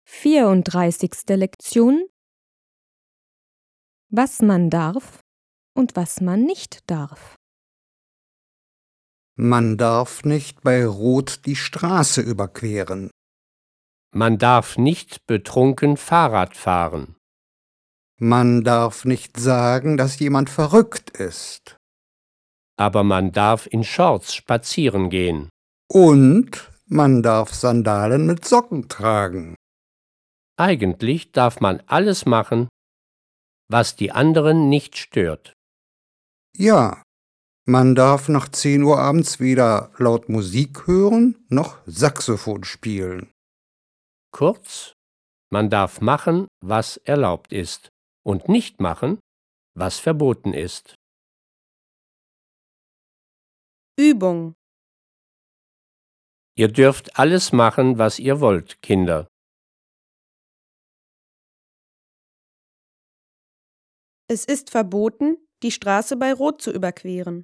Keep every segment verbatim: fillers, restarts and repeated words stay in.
vierunddreißigste Lektion: Was man darf und was man nicht darf. Man darf nicht bei Rot die Straße überqueren. Man darf nicht betrunken Fahrrad fahren. Man darf nicht sagen, dass jemand verrückt ist. Aber man darf in Shorts spazieren gehen. Und man darf Sandalen mit Socken tragen. Eigentlich darf man alles machen, was die anderen nicht stört. Ja, man darf nach zehn Uhr abends weder laut Musik hören noch Saxophon spielen. Kurz, man darf machen, was erlaubt ist, und nicht machen, was verboten ist. Übung: Ihr dürft alles machen, was ihr wollt, Kinder. Es ist verboten, die Straße bei Rot zu überqueren.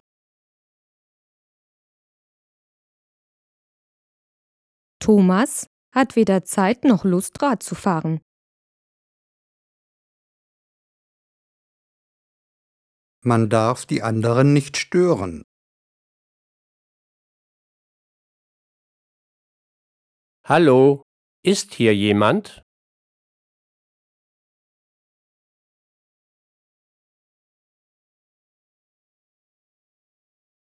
Thomas hat weder Zeit noch Lust, Rad zu fahren. Man darf die anderen nicht stören. Hallo, ist hier jemand?